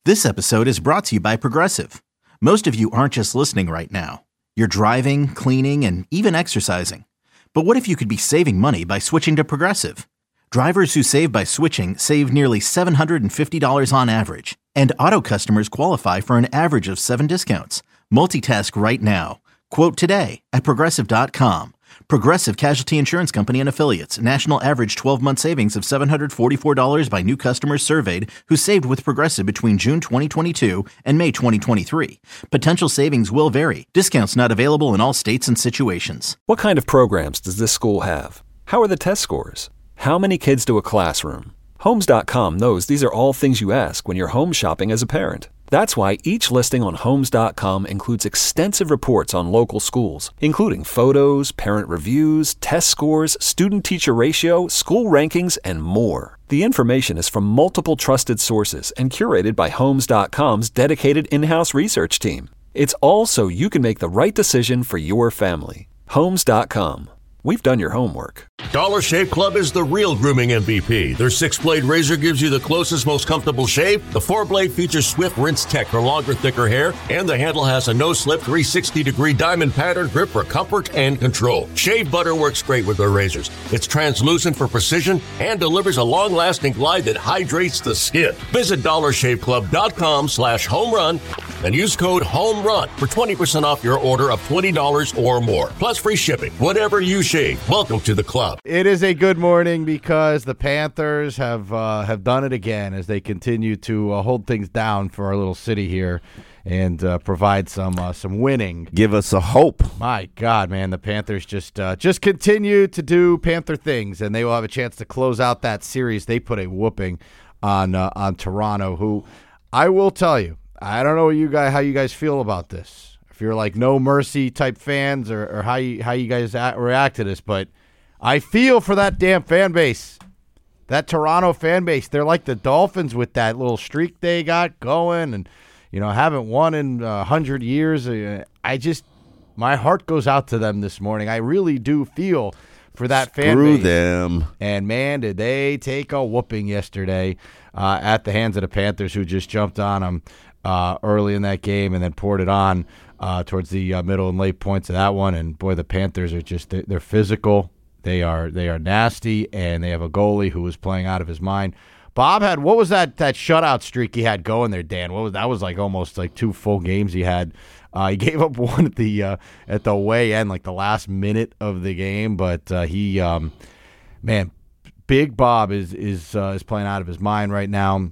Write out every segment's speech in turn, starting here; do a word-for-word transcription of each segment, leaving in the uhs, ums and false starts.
This episode is brought to you by Progressive. Most of you aren't just listening right now. You're driving, cleaning, and even exercising. But what if you could be saving money by switching to Progressive? Drivers who save by switching save nearly seven hundred fifty dollars on average. And auto customers qualify for an average of seven discounts. Multitask right now. Quote today at Progressive dot com. Progressive Casualty Insurance Company and Affiliates. National average twelve-month savings of seven hundred forty-four dollars by new customers surveyed who saved with Progressive between June twenty twenty-two and May twenty twenty-three. Potential savings will vary. Discounts not available in all states and situations. What kind of programs does this school have? How are the test scores? How many kids do a classroom? Homes dot com knows these are all things you ask when you're home shopping as a parent. That's why each listing on Homes dot com includes extensive reports on local schools, including photos, parent reviews, test scores, student-teacher ratio, school rankings, and more. The information is from multiple trusted sources and curated by Homes dot com's dedicated in-house research team. It's all so you can make the right decision for your family. Homes dot com. We've done your homework. Dollar Shave Club is the real grooming M V P. Their six-blade razor gives you the closest, most comfortable shave. The four-blade features swift rinse tech for longer, thicker hair. And the handle has a no-slip three hundred sixty degree diamond pattern grip for comfort and control. Shave butter works great with their razors. It's translucent for precision and delivers a long-lasting glide that hydrates the skin. Visit dollar shave club dot com slash home run and use code HOMERUN for twenty percent off your order of twenty dollars or more. Plus free shipping. Whatever you shave. Welcome to the club. It is a good morning because the Panthers have uh, have done it again as they continue to uh, hold things down for our little city here and uh, provide some uh, some winning. Give us a hope. My God, man, the Panthers just uh, just continue to do Panther things, and they will have a chance to close out that series. They put a whooping on uh, on Toronto, who I will tell you, I don't know you guys how you guys feel about this. If you're like no mercy type fans or, or how you how you guys act, react to this, but I feel for that damn fan base, that Toronto fan base. They're like the Dolphins with that little streak they got going, and you know haven't won in a hundred years. I just my heart goes out to them this morning. I really do feel for that fan Screw base. them. And man, did they take a whooping yesterday uh, at the hands of the Panthers, who just jumped on them uh, early in that game and then poured it on. Uh, towards the uh, middle and late points of that one, and boy, the Panthers are just—they're they're physical, they are they are nasty, and they have a goalie who was playing out of his mind. Bob had what was that that shutout streak he had going there, Dan? What was that? Was like almost like two full games he had. Uh, he gave up one at the uh, at the way end, like the last minute of the game, but uh, he, um, man, Big Bob is is uh, is playing out of his mind right now.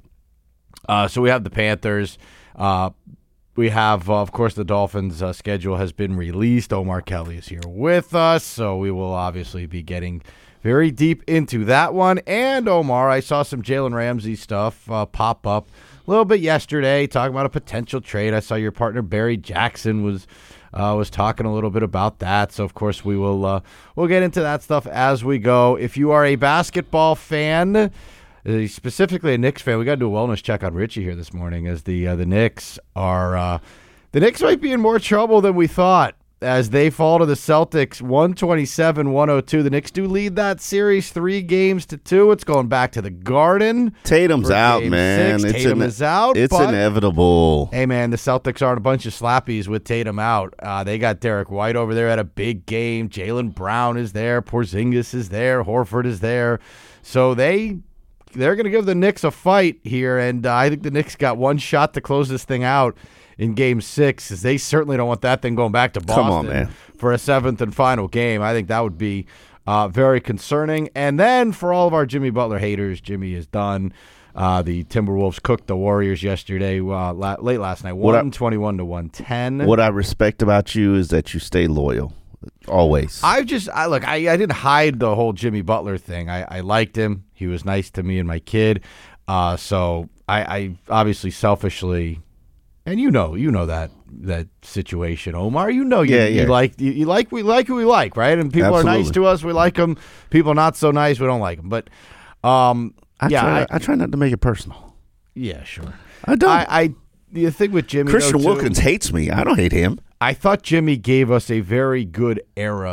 Uh, so we have the Panthers. Uh, We have, uh, of course, the Dolphins' uh, schedule has been released. Omar Kelly is here with us, so we will obviously be getting very deep into that one. And, Omar, I saw some Jalen Ramsey stuff uh, pop up a little bit yesterday, talking about a potential trade. I saw your partner, Barry Jackson, was uh, was talking a little bit about that. So, of course, we will uh, we'll get into that stuff as we go. If you are a basketball fan, Uh, specifically a Knicks fan, we got to do a wellness check on Richie here this morning, as the uh, the Knicks are uh, the Knicks might be in more trouble than we thought as they fall to the Celtics one twenty-seven one oh two. The Knicks do lead that series three games to two. It's going back to the Garden. Tatum's out, man. Six. It's Tatum in, is out. It's but, inevitable. Hey, man, the Celtics aren't a bunch of slappies with Tatum out. Uh, they got Derek White over there at a big game. Jaylen Brown is there. Porzingis is there. Horford is there. So they... They're going to give the Knicks a fight here, and uh, I think the Knicks got one shot to close this thing out in Game Six, as they certainly don't want that thing going back to Boston Come on, man. for a seventh and final game. I think that would be uh, very concerning. And then for all of our Jimmy Butler haters, Jimmy is done. Uh, the Timberwolves cooked the Warriors yesterday, uh, la- late last night, one twenty-one to one ten. What I respect about you is that you stay loyal. Always. I just, I look, I, I didn't hide the whole Jimmy Butler thing. I, I liked him. He was nice to me and my kid. Uh, so I, I obviously selfishly, and you know, you know that that situation, Omar. You know, you, yeah, yeah. you like you, you like we like who we like, right? And people Absolutely. are nice to us, we like them. People not so nice, we don't like them. But um, I yeah, try, I, I try not to make it personal. Yeah, sure. I don't. I, I the thing with Jimmy, Christian though, too, Wilkins hates me. I don't hate him. I thought Jimmy gave us a very good era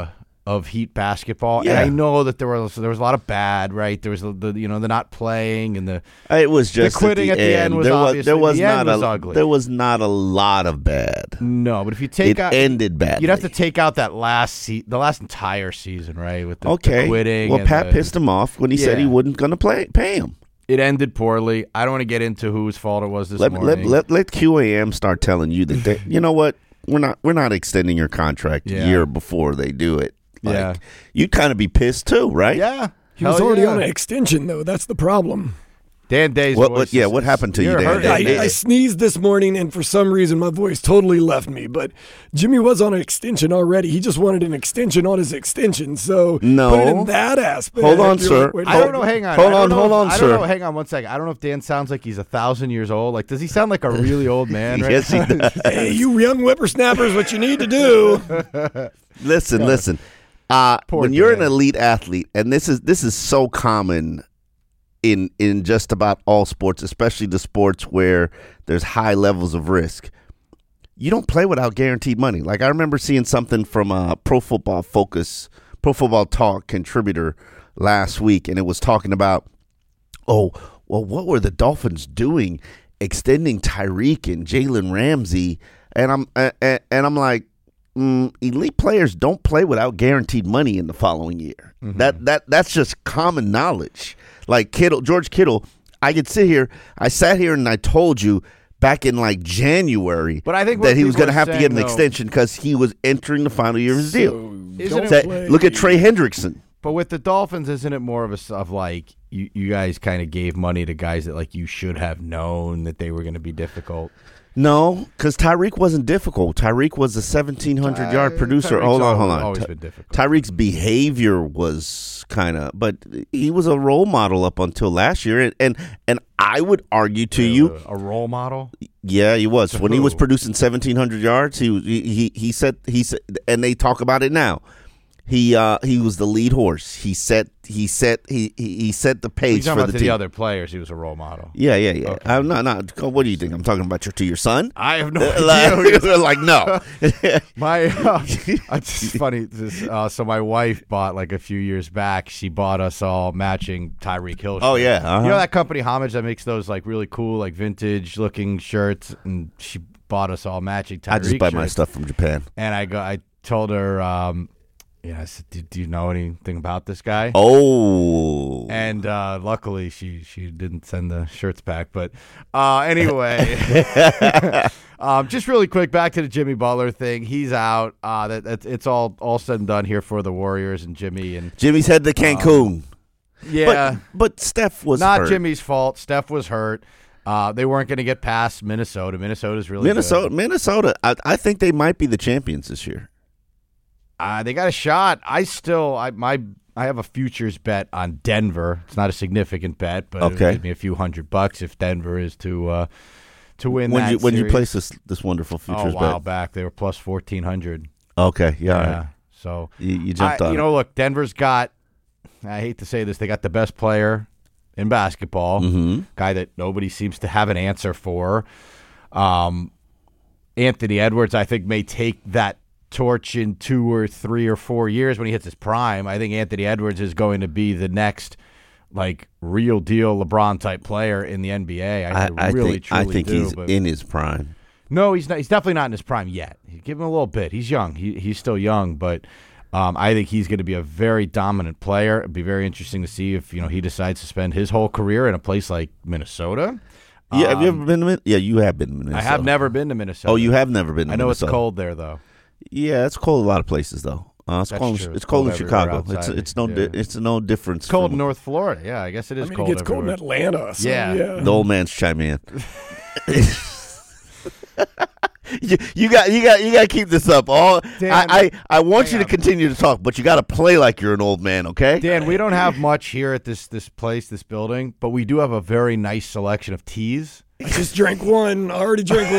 of Heat basketball. Yeah. And I know that there was there was a lot of bad, right? There was the, the you know the not playing and the It was just the quitting at the, at the end. end was there was obviously there was the not end was a ugly. there was not a lot of bad. No, but if you take It out ended badly. you'd have to take out that last se- the last entire season, right? With the, Okay. the quitting. Well, and Pat the- pissed him off when he said he Yeah. wasn't going to play pay him. It ended poorly. I don't want to get into whose fault it was this Let, morning. let, let, let Q A M start telling you that they, you know what, we're not we're not extending your contract Yeah. a year before they do it. Like, Yeah. you'd kind of be pissed too, right? yeah, He was Hell already yeah. on an extension, though. That's the problem. Dan Day's What- voice what- yeah, is- what happened to you, you're Dan hurting Day? me. I, I sneezed this morning, and for some reason, my voice totally left me. But Jimmy was on an extension already. He just wanted an extension on his extension. So No. put it in that aspect. Hold on, you're sir. like, wait a I don't minute. know. Hang on. Hold I don't on, know hold if- on, I sir. don't know. Hang on one second. I don't know if Dan sounds like he's a thousand years old. Like, does he sound like a really old man? Right? Yes, he does. Hey, you young whippersnappers, what you need to do. Listen, listen. Uh, Poor when you're Dan. an elite athlete, and this is this is so common in in just about all sports, especially the sports where there's high levels of risk. You don't play without guaranteed money. Like, I remember seeing something from a Pro Football Focus, Pro Football Talk contributor last week, and it was talking about, oh, well, what were the Dolphins doing extending Tyreek and Jalen Ramsey? And I'm and, and I'm like, mm, elite players don't play without guaranteed money in the following year. Mm-hmm. That that that's just common knowledge. Like Kittle, George Kittle, I could sit here. I sat here and I told you back in like January, But I think what that he was people going to are have to get saying, an though- extension because he was entering the final year of his deal. Isn't Don't it- Say- play. look at Trey Hendrickson. But with the Dolphins, isn't it more of a s- of like you, you guys kind of gave money to guys that like you should have known that they were going to be difficult? No, because Tyreek wasn't difficult. Tyreek was a seventeen hundred yard Uh, producer. Tyreek's Hold on, always- hold on. always Ty- been difficult. Tyreek's behavior was kind of, but he was a role model up until last year, and and, and I would argue to you, a role model. yeah, he was To when he was who? producing seventeen hundred yards. He was he he, he said he said, and they talk about it now. He uh he was the lead horse. He set he set he he, he set the pace He's for talking the about to team. the other players. He was a role model. Yeah, yeah, yeah. Okay. I'm not not. What do you think? I'm talking about your to your son. I have no like, idea. like no. My, uh, it's funny. This, uh, so my wife bought like a few years back. She bought us all matching Tyreek Hill. Oh, shirts. yeah, uh-huh. You know that company Homage that makes those like really cool, like vintage looking shirts, and she bought us all matching Tyreek. I just buy my shirts. stuff from Japan. And I go, I told her, um, yeah, I said, do, do you know anything about this guy? Oh, And uh, luckily, she she didn't send the shirts back. But uh, anyway, um, just really quick, back to the Jimmy Butler thing. He's out. Uh, that, that's it's all all said and done here for the Warriors and Jimmy. And Jimmy's head to Cancun. yeah, but but Steph was not hurt. Jimmy's fault. Steph was hurt. Uh, they weren't going to get past Minnesota. Minnesota's really Minnesota, good. Minnesota. I, I think they might be the champions this year. Uh, they got a shot. I still, I my, I have a futures bet on Denver. It's not a significant bet, but Okay. it'll give me a few hundred bucks if Denver is to uh, to win When that you when you series. place this this wonderful Oh, a futures while bet? back, they were plus fourteen hundred. Okay, yeah, all Yeah, right. so You, you jumped I, on you it. know, look, Denver's got. I hate to say this, they got the best player in basketball, Mhm. guy that nobody seems to have an answer for. Um, Anthony Edwards, I think, may take that torch in two or three or four years when he hits his prime. I think Anthony Edwards is going to be the next, like, real deal LeBron type player in the N B A. I, I, I really, think truly I think do, he's but- in his prime. no, he's not. He's definitely not in his prime yet. Give him a little bit. He's young. He he's still young, but um, I think he's going to be a very dominant player. It'd be very interesting to see if you know he decides to spend his whole career in a place like Minnesota. Yeah, have you Um, ever been to Min- Yeah, you have been to Minnesota. I have never been to Minnesota. Oh, you have never been to I know Minnesota. it's cold there though. Yeah, it's cold a lot of places though. Uh, it's That's cold. true. It's It's cold, cold in everywhere Chicago. It's outside. it's no Yeah. di- it's no difference. It's cold from- in North Florida. Yeah, I guess it is I mean, cold it gets cold in everywhere. Atlanta. So, Yeah. yeah. The old man's chime in. you, you got you got you got to keep this up. All Dan, I, I I want hang you to on. continue to talk, but you got to play like you're an old man, okay? Dan, we don't have much here at this this place, this building, but we do have a very nice selection of teas. I just drank one. I already drank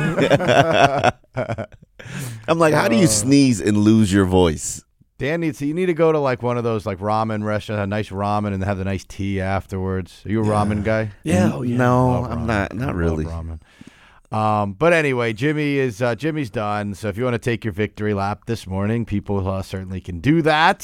one. I'm like, how do Uh, you sneeze and lose your voice? Dan needs to, you need to go to like one of those like ramen restaurants, have nice ramen, and have the nice tea afterwards. Are you a ramen guy? yeah, oh, yeah. No, Love I'm ramen. not. I Not love really. ramen. Um, but anyway, Jimmy is uh, Jimmy's done. So if you want to take your victory lap this morning, people uh, certainly can do that.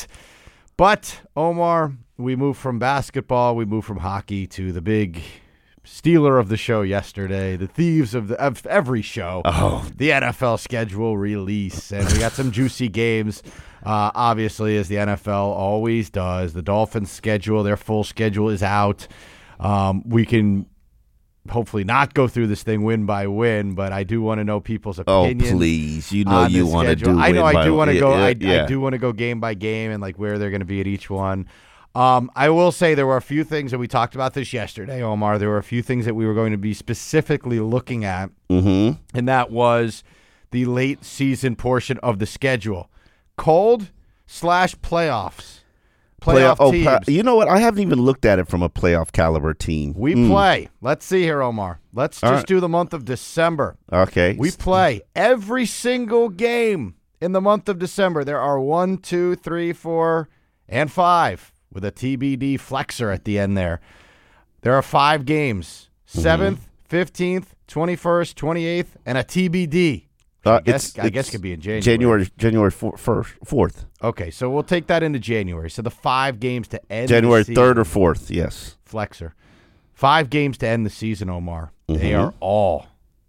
But Omar, we move from basketball, we move from hockey to the big stealer of the show yesterday, the thieves of the of every show. Oh, the N F L schedule release, and we got some juicy games. Uh, obviously, as the N F L always does, the Dolphins' schedule, their full schedule is out. Um, we can hopefully not go through this thing win by win, but I do want to know people's opinions. Oh, please. You know you want to do I know win I do want to go yeah, I, yeah. I do want to go game by game and like where they're going to be at each one. Um, I will say there were a few things that we talked about this yesterday, Omar. There were a few things that we were going to be specifically looking at, Mm-hmm. and that was the late season portion of the schedule. Cold slash playoffs. Playoff oh, teams. pa- you know what? I haven't even looked at it from a playoff caliber team. We Mm. play. Let's see here, Omar. Let's All just right. do the month of December. Okay. We play every single game in the month of December. There are one, two, three, four, and five with a T B D flexor at the end there. There are five games, seventh, fifteenth, twenty-first, twenty-eighth, and a T B D. Uh, I guess, it's, I guess it's could be in January. January, January first, fourth. Okay, so we'll take that into January. So the five games to end January the season. third or fourth, yes. Flexor. Five games to end the season, Omar. They Mhm. are all,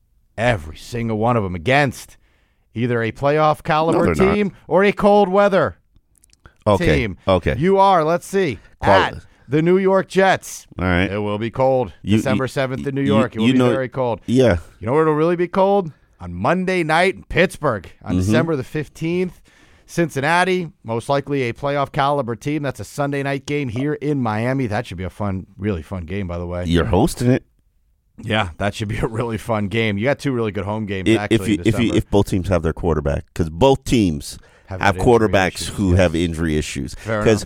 every single one of them, against either a playoff caliber No, they're team or a cold weather Okay. team. Okay. You are, let's see, Qual- at the New York Jets. All right. It will be cold. You- December you- seventh in New you- York. It will you be know- very cold. Yeah. You know where it'll really be cold? On Monday night in Pittsburgh on Mhm. December the fifteenth. Cincinnati, most likely a playoff caliber team. That's a Sunday night game here in Miami. That should be a fun, really fun game, by the way. You're hosting it. Yeah, that should be a really fun game. You got two really good home games, If, actually, if you in if you December. if both teams have their quarterback, because both teams Have have, had injury quarterbacks issues, who yes. have injury issues. Fair Because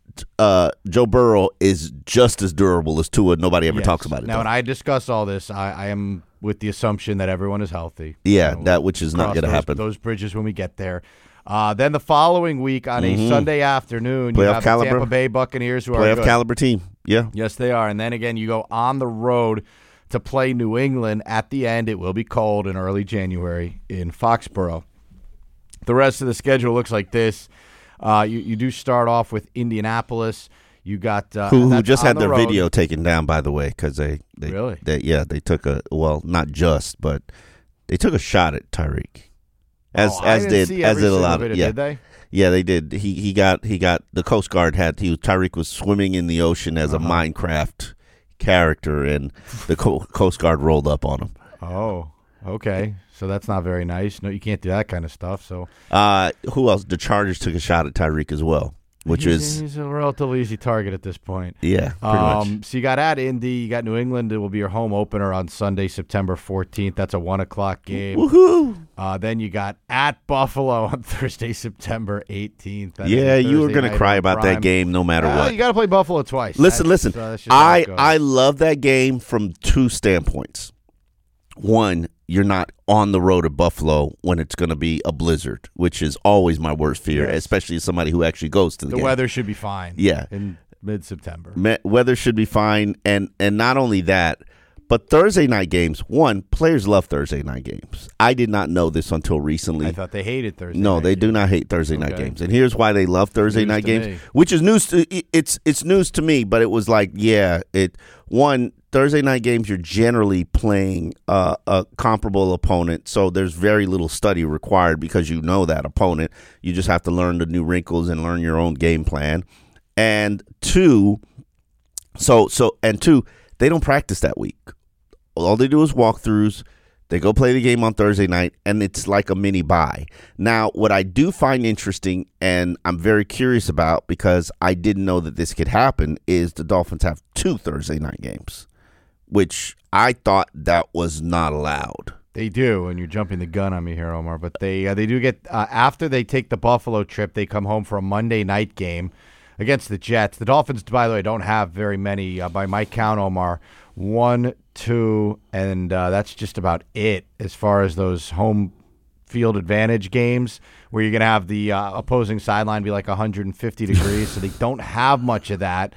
uh, Joe Burrow is just as durable as Tua. Nobody ever Yes. talks about it. Now, though. when I discuss all this, I, I am with the assumption that everyone is healthy. yeah, You know, that which is not cross going to those- happen. Those bridges when we get there. Uh, then the following week on Mhm. a Sunday afternoon, you Playoff have caliber. the Tampa Bay Buccaneers, who are Playoff good. caliber team. Yeah. Yes, they are. And then again, you go on the road to play New England. At the end, it will be cold in early January in Foxborough. The rest of the schedule looks like this. Uh, you, you do start off with Indianapolis. You got uh, Who, who that's just on had the their road. video taken down, by the way, because they, they Really? they, yeah they took a well not just but they took a shot at Tyreek, as Oh, I as didn't did see as every did a single lot video, of yeah did they? yeah they did he he got he got the Coast Guard had he Tyreek was swimming in the ocean as Uh-huh. a Minecraft character, and the Co- Coast Guard rolled up on him. Oh, okay. So that's not very nice. No, you can't do that kind of stuff. So Uh, who else? The Chargers took a shot at Tyreek as well, which he's, is he's a relatively easy target at this point. yeah pretty Um, much. so you got at Indy, you got New England. It will be your home opener on Sunday, September fourteenth. That's a one o'clock game. Woohoo! Uh, then you got at Buffalo on Thursday, September eighteenth. That is Yeah, a you were Thursday gonna night cry on about Prime. that game no matter Well, what. You got to play Buffalo twice. Listen, That's- listen. uh, that's just how I it goes. I love that game from two standpoints. One, you're not on the road at Buffalo when it's going to be a blizzard, which is always my worst fear, Yes. especially as somebody who actually goes to the, the game. weather should be fine. Yeah. in mid-September. Me- weather should be fine, and and not only that, but Thursday night games. One, players love Thursday night games. I did not know this until recently. I thought they hated Thursday. No, night they do games. not hate Thursday night Okay. games, and here's why they love Thursday News night to games, me. which is news. To, it- it's it's news to me, but it was like, yeah, it one Thursday night games. You're generally playing uh, a comparable opponent, so there's very little study required because you know that opponent. You just have to learn the new wrinkles and learn your own game plan. And two, so so and two, they don't practice that week. All they do is walkthroughs. They go play the game on Thursday night, and it's like a mini bye. Now, what I do find interesting, and I'm very curious about because I didn't know that this could happen, is the Dolphins have two Thursday night games, which I thought that was not allowed. They do, and you're jumping the gun on me here, Omar. But they uh, they do get uh, after they take the Buffalo trip, they come home for a Monday night game against the Jets. The Dolphins, by the way, don't have very many. Uh, by my count, Omar, one, two, and uh, that's just about it as far as those home field advantage games where you're going to have the uh, opposing sideline be like one hundred fifty degrees. So they don't have much of that.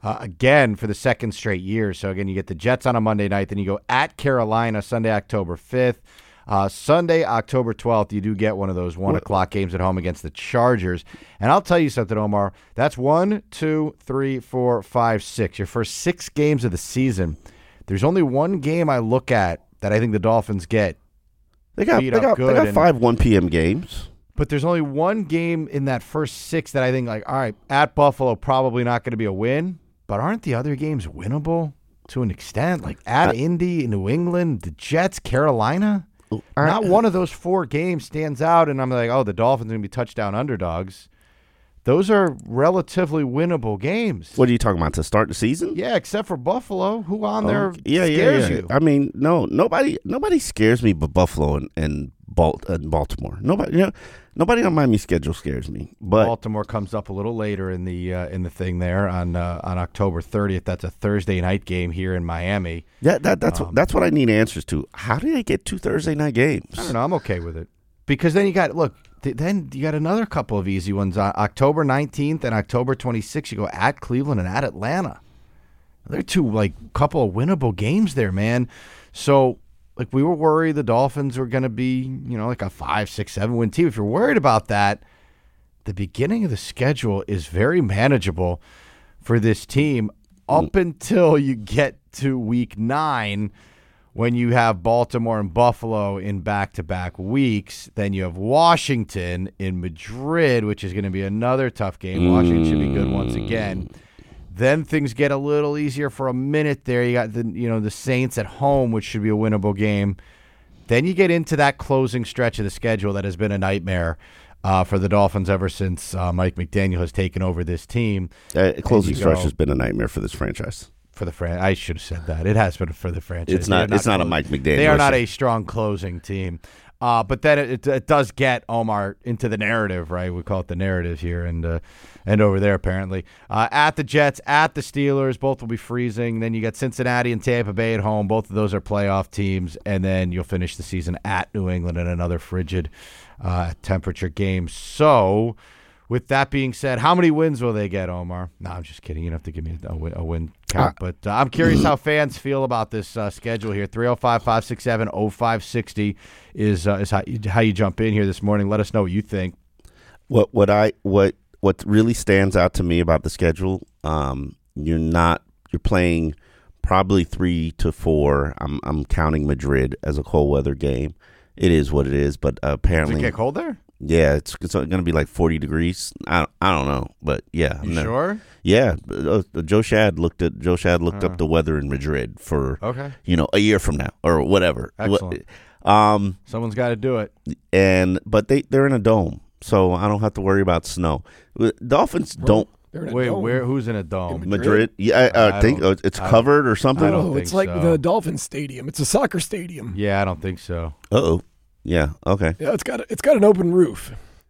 uh, again for the second straight year. So, again, you get the Jets on a Monday night. Then you go at Carolina Sunday, October fifth. Uh, Sunday, October twelfth, you do get one of those one o'clock games at home against the Chargers. And I'll tell you something, Omar. That's one, two, three, four, five, six. Your first six games of the season. There's only one game I look at that I think the Dolphins get. They got, they got, they got five one p.m. games. But there's only one game in that first six that I think, like, all right, at Buffalo, probably not going to be a win. But aren't the other games winnable to an extent? Like at uh, Indy, New England, the Jets, Carolina? Not one of those four games stands out, and I'm like, oh, the Dolphins are going to be touchdown underdogs. Those are relatively winnable games. What are you talking about, to start the season? Yeah, except for Buffalo, who on oh, there yeah, scares yeah, yeah. you. I mean, no, nobody nobody scares me but Buffalo and, and, Balt, and Baltimore. Nobody, you know, nobody on Miami's schedule scares me. But Baltimore comes up a little later in the uh, in the thing there on uh, on October thirtieth. That's a Thursday night game here in Miami. Yeah, that, that's um, what, that's what I need answers to. How do they get two Thursday night games? I don't know. I'm okay with it because then you got look. Th- then you got another couple of easy ones on October nineteenth and October twenty-sixth. You go at Cleveland and at Atlanta. They're two like couple of winnable games there, man. So. Like, we were worried the Dolphins were going to be, you know, like a five, six, seven win team. If you're worried about that, the beginning of the schedule is very manageable for this team up until you get to week nine when you have Baltimore and Buffalo in back-to-back weeks. Then you have Washington in Madrid, which is going to be another tough game. Washington should be good once again. Then things get a little easier for a minute there. You got the you know the Saints at home, which should be a winnable game. Then you get into that closing stretch of the schedule that has been a nightmare uh, for the Dolphins ever since uh, Mike McDaniel has taken over this team. Uh, closing stretch has been a nightmare for this franchise. For the fran- I should have said that. It has been for the franchise. It's not. not it's not a Mike McDaniel. They are not a strong closing team. Uh, but then it, it, it does get Omar into the narrative, right? We call it the narrative here and uh, and over there, apparently. Uh, at the Jets, at the Steelers, both will be freezing. Then you got Cincinnati and Tampa Bay at home. Both of those are playoff teams. And then you'll finish the season at New England in another frigid uh, temperature game. So, with that being said, how many wins will they get, Omar? No, I'm just kidding. You don't have to give me a win, a win count. Uh, but uh, I'm curious how fans feel about this uh, schedule here. three oh five, five six seven, oh five six oh is uh, is how you, how you jump in here this morning. Let us know what you think. What what I what what really stands out to me about the schedule, um, you're not you're playing probably three to four. I'm I'm counting Madrid as a cold weather game. It is what it is, but uh, apparently Does it get cold there? Yeah, it's, it's going to be like forty degrees. I I don't know, but yeah. You not, sure? Yeah, uh, Joe Shad looked at Joe Shad looked uh. up the weather in Madrid for okay. you know a year from now or whatever. Excellent. Um, Someone's got to do it. And but they they're in a dome, so I don't have to worry about snow. Dolphins well, don't. Wait, dome. where? Who's in a dome? In Madrid. Madrid? Yeah, I, I, I think it's covered or something. I don't oh, think it's like so. the Dolphin Stadium. It's a soccer stadium. Yeah, I don't think so. Uh oh. Yeah. Okay. Yeah, it's got a, it's got an open roof.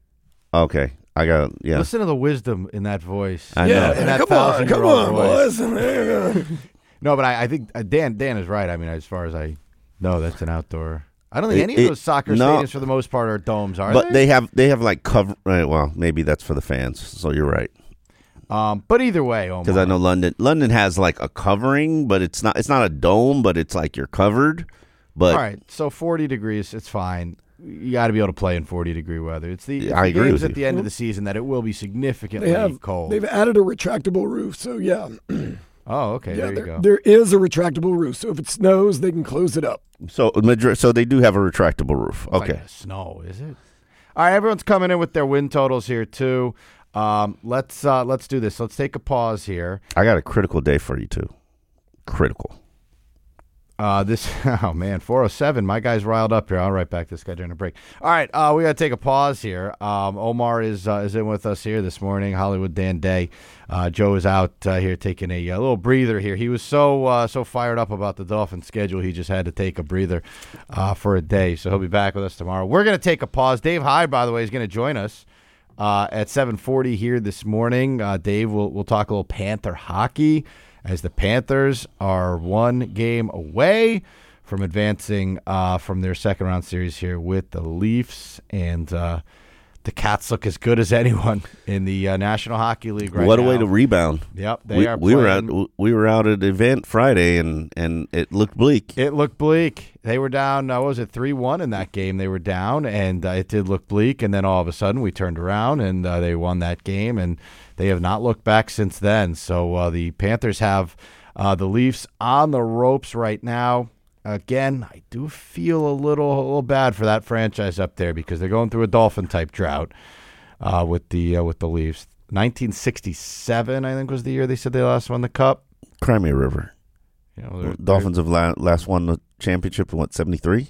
Okay, I got yeah. Listen to the wisdom in that voice. I yeah, know. In that come on, come on, voice. boys. No, but I, I think uh, Dan Dan is right. I mean, as far as I know, that's an outdoor. I don't think It- any it- of those soccer no. stadiums, for the most part, are domes, are But they? they have they have like cover. Right, well, maybe that's for the fans. So you're right. Um, but either way, Omar. Because I know London London has like a covering, but it's not it's not a dome, but it's like you're covered. But All right, so forty degrees, it's fine. You got to be able to play in forty degree weather. It's the, it's I the agree games with at you. the end of the season that it will be significantly They have cold. They've added a retractable roof, so yeah. Oh, okay, yeah, there you there, go. there is a retractable roof, so if it snows, they can close it up. so Madrid, so they do have a retractable roof. It's not Okay. gonna snow, is it? All right, everyone's coming in with their win totals here too. Um, let's uh, let's do this. Let's take a pause here. I got a critical day for you too. Critical. Uh, this oh man, four oh seven. My guy's riled up here. I'll write back to this guy during a break. All right, uh, we got to take a pause here. Um, Omar is uh, is in with us here this morning. Hollywood Dan Day. Uh, Joe is out uh, here taking a, a little breather here. He was so uh, so fired up about the Dolphins schedule, he just had to take a breather uh, for a day. So he'll be back with us tomorrow. We're going to take a pause. Dave Hyde, by the way, is going to join us uh, at seven forty here this morning. Uh, Dave, we'll we'll talk a little Panther hockey, as the Panthers are one game away from advancing uh, from their second round series here with the Leafs. And uh, the Cats look as good as anyone in the uh, National Hockey League right what now. a way to rebound. Yep, they we, are we were playing- out we were out at an event Friday, and, and it looked bleak. It looked bleak. They were down, uh, what was it, three one in that game. They were down, and uh, it did look bleak. And then all of a sudden we turned around, and uh, they won that game, and they have not looked back since then. So uh, the Panthers have uh, the Leafs on the ropes right now. Again, I do feel a little, a little bad for that franchise up there because they're going through a Dolphin-type drought uh, with the uh, with the Leafs. nineteen sixty-seven, I think, was the year they said they last won the Cup. Crimea River. You know, they're, Dolphins have la- last won the championship in, what, seventy-three?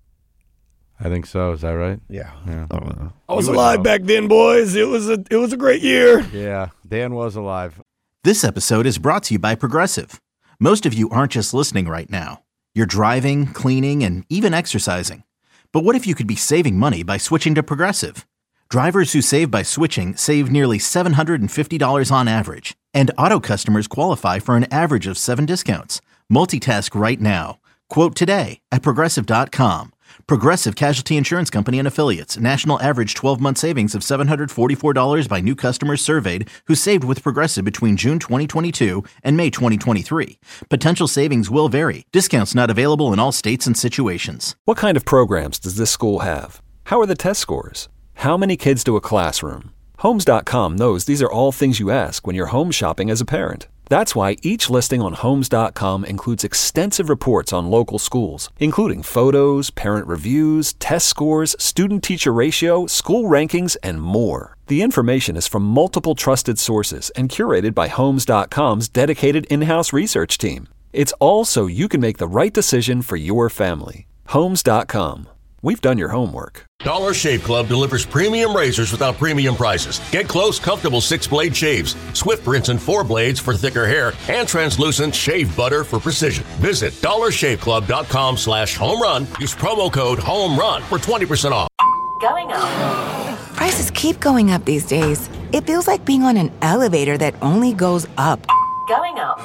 I think so. Is that right? Yeah. Yeah. I don't know. I was You would alive know. back then, boys. It was a it was a great year. Yeah, Dan was alive. This episode is brought to you by Progressive. Most of you aren't just listening right now. You're driving, cleaning, and even exercising. But what if you could be saving money by switching to Progressive? Drivers who save by switching save nearly seven hundred fifty dollars on average. And auto customers qualify for an average of seven discounts. Multitask right now. Quote today at Progressive dot com. Progressive Casualty Insurance Company and Affiliates. National average twelve-month savings of seven hundred forty-four dollars by new customers surveyed who saved with Progressive between June twenty twenty-two and May twenty twenty-three. Potential savings will vary. Discounts not available in all states and situations. What kind of programs does this school have? How are the test scores? How many kids do a classroom? Homes dot com knows these are all things you ask when you're home shopping as a parent. That's why each listing on Homes dot com includes extensive reports on local schools, including photos, parent reviews, test scores, student-teacher ratio, school rankings, and more. The information is from multiple trusted sources and curated by Homes dot com's dedicated in-house research team. It's all so you can make the right decision for your family. Homes dot com. We've done your homework. Dollar Shave Club delivers premium razors without premium prices. Get close, comfortable six-blade shaves, swift rinse and four blades for thicker hair, and translucent shave butter for precision. Visit dollar shave club dot com slash home run. Use promo code HOMERUN for twenty percent off. Going up. Prices keep going up these days. It feels like being on an elevator that only goes up. Going up.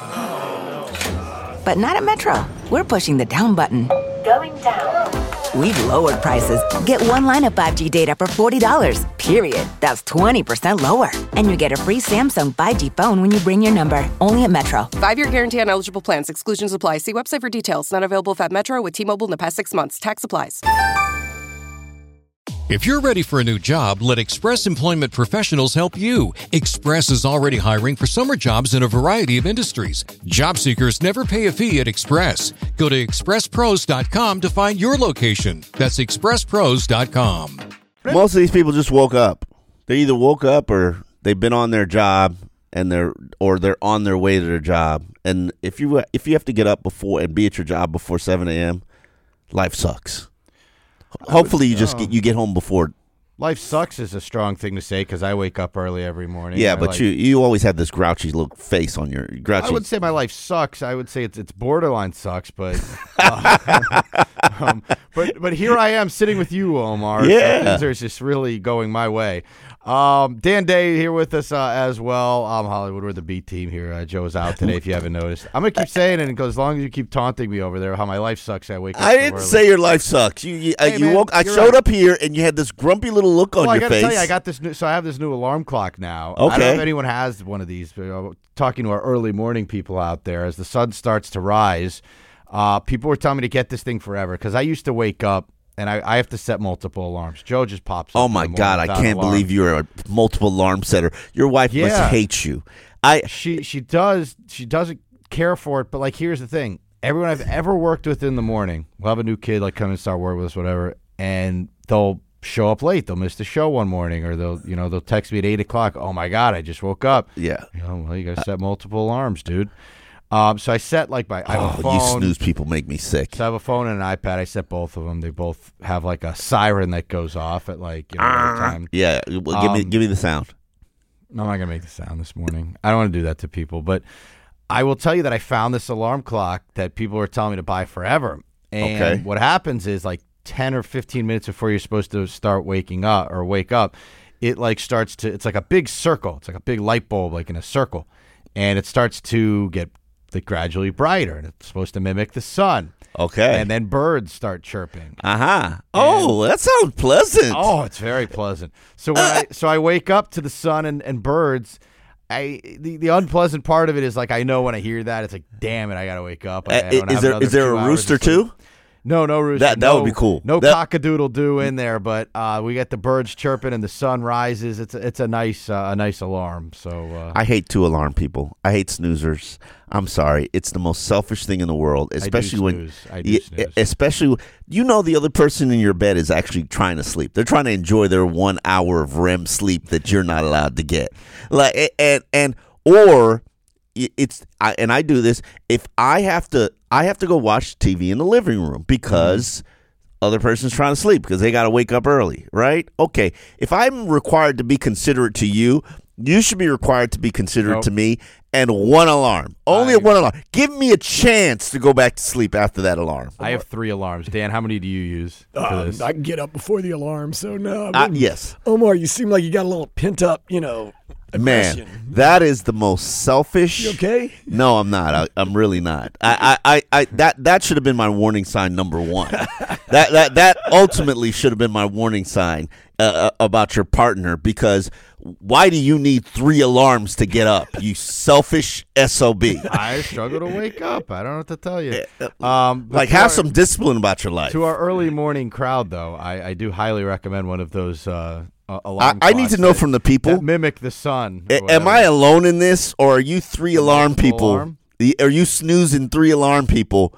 But not at Metro. We're pushing the down button. Going down. We've lowered prices. Get one line of five G data for forty dollars, period. That's twenty percent lower. And you get a free Samsung five G phone when you bring your number. Only at Metro. Five-year guarantee on eligible plans. Exclusions apply. See website for details. Not available if at Metro with T-Mobile in the past six months. Tax applies. If you're ready for a new job, let Express Employment Professionals help you. Express is already hiring for summer jobs in a variety of industries. Job seekers never pay a fee at Express. Go to express pros dot com to find your location. That's express pros dot com. Most of these people just woke up. They either woke up or they've been on their job and they're or they're on their way to their job. And if you if you have to get up before and be at your job before seven a.m., life sucks. Hopefully, you just get you get home before. Life sucks is a strong thing to say because I wake up early every morning. Yeah, I but like- you you always have this grouchy little face on your grouchy. I would say my life sucks. I would say it's it's borderline sucks, but uh, um, but but here I am sitting with you, Omar. So Yeah. things are just really going my way. Um, Dan Day here with us uh, as well. Um, Hollywood, we're the B team here. Uh, Joe's out today, if you haven't noticed. I'm gonna keep saying it because as long as you keep taunting me over there, how my life sucks, I wake up. I so didn't early. say your life sucks. You you, uh, Hey, you man, woke. I you're showed right. up here and you had this grumpy little look on Well, I your gotta face. tell you, I got this new. So I have this new alarm clock now. I don't know Okay. if anyone has one of these. But, uh, talking to our early morning people out there, as the sun starts to rise, uh, people were telling me to get this thing forever because I used to wake up and I, I have to set multiple alarms. Joe just pops up. Oh in my the God! morning I without can't alarm. believe you're a multiple alarm setter. Your wife Yeah. must hate you. I She she does she doesn't care for it. But like, here's the thing: everyone I've ever worked with in the morning will have a new kid like come and start work with us, whatever, and they'll show up late. They'll miss the show one morning, or they'll you know they'll text me at eight o'clock. Oh my God! I just woke up. yeah. You know, well, you got to set multiple alarms, dude. Um, so I set like my I have a Oh, phone. you snooze people make me sick. So I have a phone and an iPad. I set both of them. They both have like a siren that goes off at like you know what time. Yeah, well, give me Um, give me the sound. No, I'm not gonna make the sound this morning. I don't want to do that to people, but I will tell you that I found this alarm clock that people were telling me to buy forever. And Okay. what happens is like ten or fifteen minutes before you're supposed to start waking up or wake up, it like starts to. It's like a big circle. It's like a big light bulb, like in a circle, and it starts to get get gradually brighter, and it's supposed to mimic the sun. Okay. And then birds start chirping. Uh-huh. Oh, that sounds pleasant. Oh, it's very pleasant. So when I so I wake up to the sun and, and birds, I the, the unpleasant part of it is like I know when I hear that, it's like, damn it, I got to wake up. I, I don't is have there another is there two a hours rooster of sleep. too? No, no rooster. That that no, would be cool. No that, cock-a-doodle-doo in there, but uh, we get the birds chirping and the sun rises. It's a, it's a nice uh, a nice alarm. So uh, I hate two alarm people. I hate snoozers. I'm sorry. It's the most selfish thing in the world, especially I do when snooze. I do you, snooze. especially you know the other person in your bed is actually trying to sleep. They're trying to enjoy their one hour of R E M sleep that you're not allowed to get. Like and and or it's I, and I do this if I have to I have to go watch T V in the living room because mm-hmm. other person's trying to sleep because they got to wake up early, right? Okay, if I'm required to be considerate to you, you should be required to be considerate nope. to me. And one alarm, only I, one alarm. Give me a chance to go back to sleep after that alarm. I have three alarms. Dan, how many do you use for Um, this? I can get up before the alarm, so no. Uh, yes. Omar, you seem like you got a little pent up, you know, aggression. Man, that is the most selfish. You okay? No, I'm not. I, I'm really not. I, I, I, I, that that should have been my warning sign number one. that that that ultimately should have been my warning sign uh, about your partner because why do you need three alarms to get up? You selfish S O B. I struggle to wake up. I don't know what to tell you. Um, like, have our, some discipline about your life. To our early morning crowd, though, I, I do highly recommend one of those uh, alarm I, I need to know that, from the people. That mimic the sun. A, am I alone in this, or are you three alarm people? Alarm? Are you snoozing three alarm people?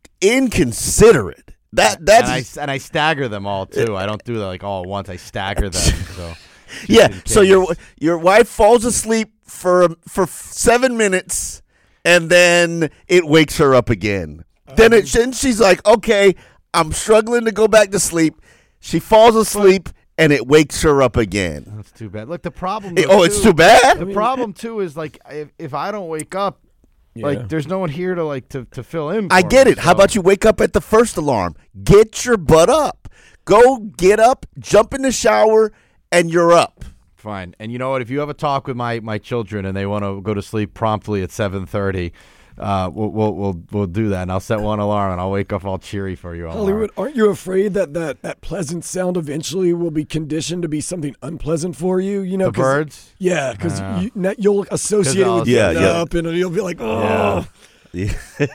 Inconsiderate. That that's and I, and I stagger them all too. I don't do that like all at once. I stagger them. So yeah. So your your wife falls asleep for for seven minutes, and then it wakes her up again. Um, then it then she's like, okay, I'm struggling to go back to sleep. She falls asleep, and it wakes her up again. That's too bad. Look, the problem. It, oh, too, it's too bad. The problem too is like if if I don't wake up. Yeah. Like, there's no one here to like to, to fill in. For I get me, it. so. How about you wake up at the first alarm? Get your butt up. Go get up, jump in the shower, and you're up. Fine. And you know what? If you have a talk with my, my children and they want to go to sleep promptly at seven thirty, uh, we'll, we'll we'll we'll do that. And I'll set one alarm and I'll wake up all cheery for you. Hollywood, aren't you afraid that, that that pleasant sound eventually will be conditioned to be something unpleasant for you? You know, the birds. Yeah, because uh, you, you'll associate it with yeah, getting yeah. up, and you'll be like, oh. Yeah.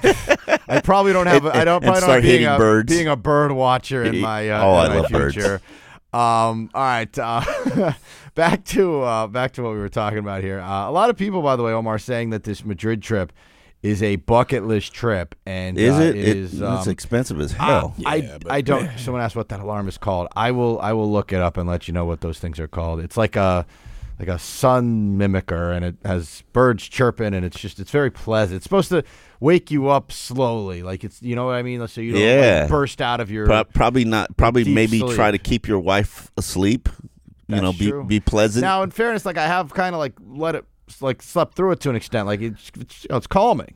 I probably don't have. And, I don't probably and don't have being hitting a, birds. being a bird watcher in my uh, oh, in I my love future. birds. Um, all right, uh, back to uh, back to what we were talking about here. Uh, a lot of people, by the way, Omar, saying that this Madrid trip is a bucket list trip, and is uh, it? it is. Um, it's expensive as hell. I Yeah, I, but- I don't. Someone asked what that alarm is called. I will I will look it up and let you know what those things are called. It's like a like a sun mimicker, and it has birds chirping, and it's just it's very pleasant. It's supposed to wake you up slowly, like it's you know what I mean. So you don't Yeah. like, burst out of your. Pro- probably not. Probably deep maybe sleep. try to keep your wife asleep. You That's know, be true. be pleasant. Now, in fairness, like I have kind of like let it like slept through it to an extent. Like it's it's, you know, it's calming.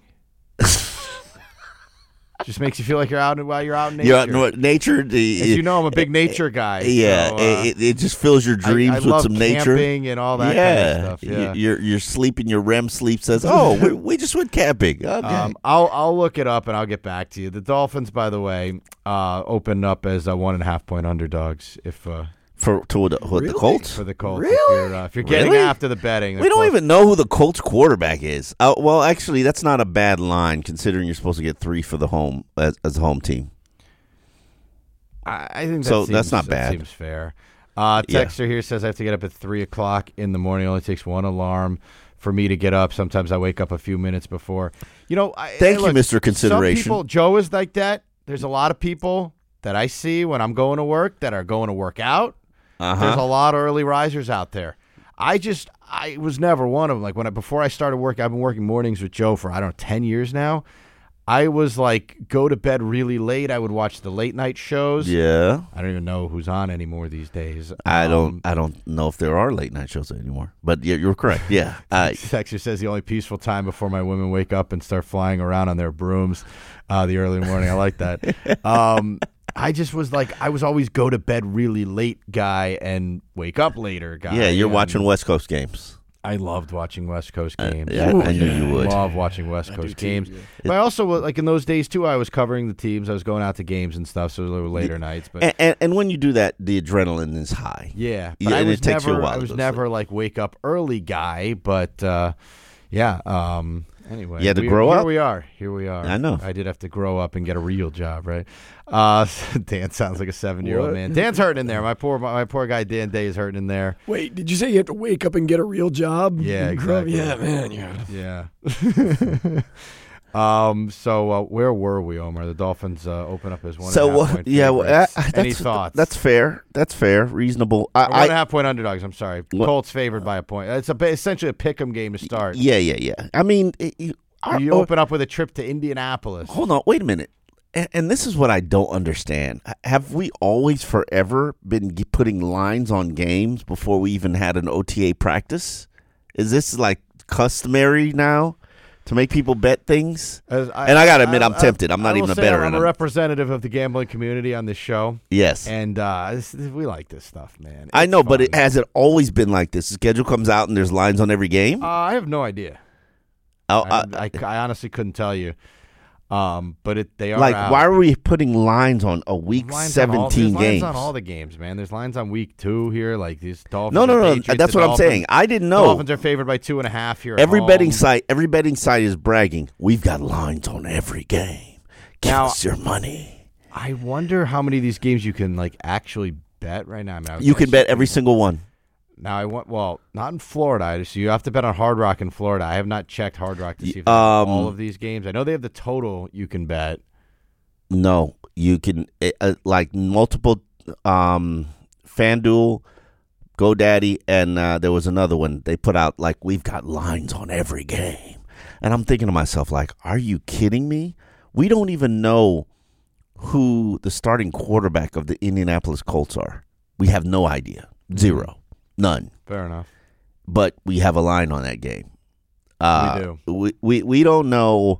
Just makes you feel like you're out while you're out in nature. You're out in what- nature. The, As you know, I'm a big nature guy. Yeah, so, uh, it, it just fills your dreams I, I with love some nature. camping and all that yeah. kind of stuff. Yeah. Your your sleeping, your R E M sleep says, "Oh, we, we just went camping." Okay. Um, I'll I'll look it up and I'll get back to you. The Dolphins, by the way, uh, opened up as uh, one and a half point underdogs. If uh, for to the, what, the Really? Colts. for the Colts, Really? if you're, uh, if you're getting Really? after the betting, We they're don't close. even know who the Colts quarterback is. Uh, well, actually, that's not a bad line considering you're supposed to get three for the home as, as a home team. I, I think that So seems, that's not that bad. Seems fair. Uh, Yeah. Texter here says I have to get up at three o'clock in the morning. It only takes one alarm for me to get up. Sometimes I wake up a few minutes before. You know, I, Thank hey, you, look, Mister Consideration. Some people, Joe is like that. There's a lot of people that I see when I'm going to work that are going to work out. Uh There's a huh. lot of early risers out there. I just, I was never one of them. Like when I, before I started work, I've been working mornings with Joe for, I don't know, ten years now. I was like, go to bed really late. I would watch the late night shows. Yeah. I don't even know who's on anymore these days. I Um, don't. I don't know if there are late night shows anymore. But yeah, you're correct. Yeah. I, Texter says the only peaceful time before my women wake up and start flying around on their brooms uh, the early morning. I like that. Um, I just was like, I was always go to bed really late guy and wake up later guy. yeah, you're and watching West Coast games. I loved watching West Coast Uh, games. yeah, I knew you would. Love watching West Coast too, games. yeah. But I also, like in those days, too, I was covering the teams. I was going out to games and stuff, so it was a little later nights. But And, and, and when you do that, the adrenaline is high. yeah, Yeah, but I and was it takes you a never, while I to was go to never like wake up early guy. But uh, yeah, um, anyway. You had to we- grow here up? we are. Here we are. I know. I did have to grow up and get a real job, right? Uh, Dan sounds like a seventy-year-old What? man. Dan's hurting in there. My poor, my, my poor guy Dan Day is hurting in there. Wait, did you say you have to wake up and get a real job? Yeah, And grow- exactly. Yeah, man. Yeah. Yeah. um. So uh, where were we, Omar? The Dolphins uh, open up as one. So and a half uh, point yeah, well, favorites. uh, that's, Any thoughts? That's fair. That's fair. Reasonable. I, Or one and a I, half point underdogs. I'm sorry. What- Colts favored by a point. It's a, essentially a pick'em game to start. yeah, yeah, yeah. I mean, it, you, our- You open up with a trip to Indianapolis. Hold on, wait a minute. And, and this is what I don't understand. Have we always forever been g- putting lines on games before we even had an O T A practice? Is this like customary now to make people bet things? As And I gotta admit, I'm tempted. I'm not I will even a say bettor, I'm and a I'm- representative of the gambling community on this show, Yes. and uh, this, we like this stuff, man. I It's know, but it fun. has it always been like this? The schedule comes out and there's lines on every game? Uh, I have no idea. Oh, I, uh, I, I honestly couldn't tell you. Um, but it they are like, out. why are we putting lines on a week Lines on all- seventeen there's games? lines on all the games, man. There's lines on week two here, like these Dolphins. No, no, and no. Patriots, That's the what I'm Dolphins- saying. I didn't know. Dolphins are favored by two and a half here. at Every home. betting site, every betting site is bragging. We've got lines on every game. Give Now- us your money. I wonder how many of these games you can like actually bet right now. I mean, I was You gonna can bet say- every single one. Now I want well, not in Florida. So you have to bet on Hard Rock in Florida. I have not checked Hard Rock to see if they have Um, all of these games. I know they have the total you can bet. No, you can uh, uh, like multiple um, FanDuel, GoDaddy, and uh, there was another one. They put out like we've got lines on every game, and I'm thinking to myself like, are you kidding me? We don't even know who the starting quarterback of the Indianapolis Colts are. We have no idea. Zero. None. Fair enough. But we have a line on that game. Uh, We do. We, we, we don't know,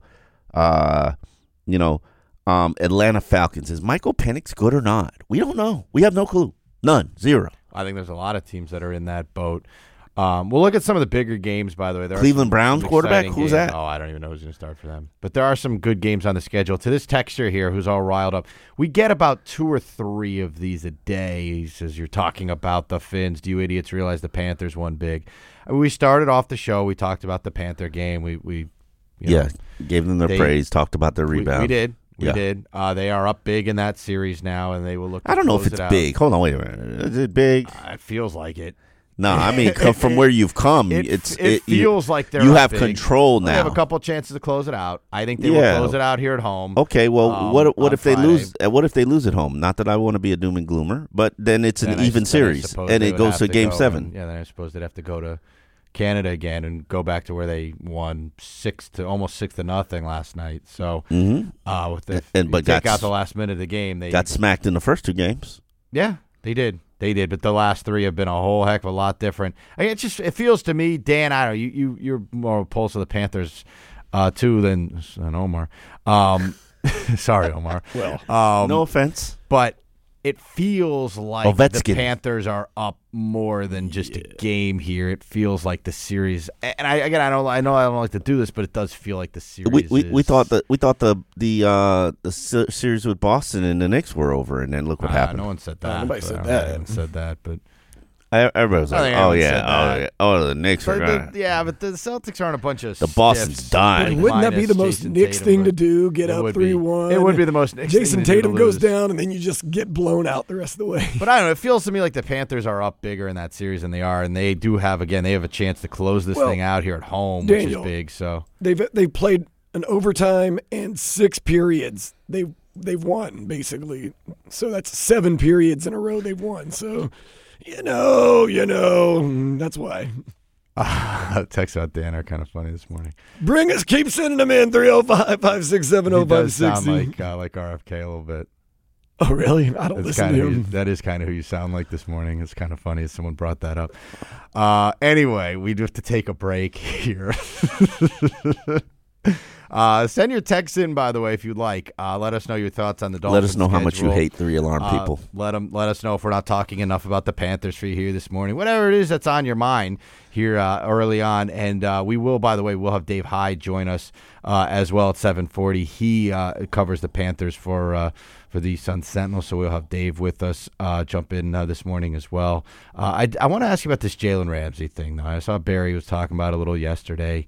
uh, you know, um, Atlanta Falcons. Is Michael Penix good or not? We don't know. We have no clue. None. Zero. I think there's a lot of teams that are in that boat. Um, we'll look at some of the bigger games, by the way. There are Cleveland some- Browns some quarterback? exciting Who's games. that? Oh, I don't even know who's going to start for them. But there are some good games on the schedule. To this texter here who's all riled up, we get about two or three of these a day. He says, you're talking about the Finns. Do you idiots realize the Panthers won big? And we started off the show. We talked about the Panther game. We, we you Yeah. know, Gave them their they- praise. Talked about their we, rebound. we did. We Yeah. did. Uh, they are up big in that series now, and they will look to I don't know if close it's it out. big. Hold on. Wait a minute. Is it big? Uh, it feels like it. No, I mean come from where you've come. It, it's it, you- feels like they're you up have big. control They now. have a couple chances to close it out. I think they Yeah. will close it out here at home. Okay, well, um, what what on if they Friday. lose? uh, What if they lose at home? Not that I want to be a doom and gloomer, but then it's an Then I- even then I series, suppose and they it would goes have to Game go Seven. and- yeah, then I suppose they'd have to go to Canada again and go back to where they won six to almost six to nothing last night. So, Mm-hmm. uh, with the And- you but take got out the last minute of the game, they Got smacked in the first two games. Yeah, they did. They did, but the last three have been a whole heck of a lot different. I mean, it just it feels to me, Dan. I don't know. You you you're more a pulse of the Panthers, uh, too than than Omar. Um, sorry, Omar. Well, um, No offense. but it feels like Ovechkin. the Panthers are up more than just a game here. It feels like the series, and I again I don't I know I don't like to do this, but it does feel like the series. We, we we is- thought that we thought the the uh, the se- series with Boston and the Knicks were over, and then look what Uh, happened. No one said No, that. nobody but- said uh, that. no one said that, but. I, everybody was I like, think "Oh everyone yeah, said oh that. yeah, oh the Knicks are But gonna." the, yeah, but the Celtics aren't a bunch of The Boston's stiffs. dying. Wouldn't that be the most Jason Knicks Tatum, thing to but do? Get it up would be. three one. It would be the most Knicks Jason thing to do Tatum to goes lose. down, and then you just get blown out the rest of the way. But I don't know. It feels to me like the Panthers are up bigger in that series than they are, and they do have again. They have a chance to close this Well, thing out here at home, Daniel, which is big. So they've they've played an overtime and six periods. They they've won basically. So that's seven periods in a row they've won. So you know, you know, that's why. uh, texts about Dan are kind of funny this morning. Bring us, keep sending them in three oh five, five six seven He oh five does sound six. like uh, like R F K a little bit. Oh really? I don't That's listen kind to of him. that is kind of who you sound like this morning. It's kind of funny. Someone brought that up. Uh, anyway, we do have to take a break here. Uh, send your texts in, by the way, if you'd like. Uh, let us know your thoughts on the Dolphins. Let us know schedule. how much you hate three-alarm uh, people. Let them, let us know if we're not talking enough about the Panthers for you here this morning. Whatever it is that's on your mind here uh, early on. And uh, we will, by the way, we'll have Dave Hyde join us uh, as well at seven forty. He uh, covers the Panthers for uh, for the Sun Sentinel, so we'll have Dave with us uh, jump in uh, this morning as well. Uh, I, I want to ask you about this Jalen Ramsey thing, though. I saw Barry was talking about it a little yesterday.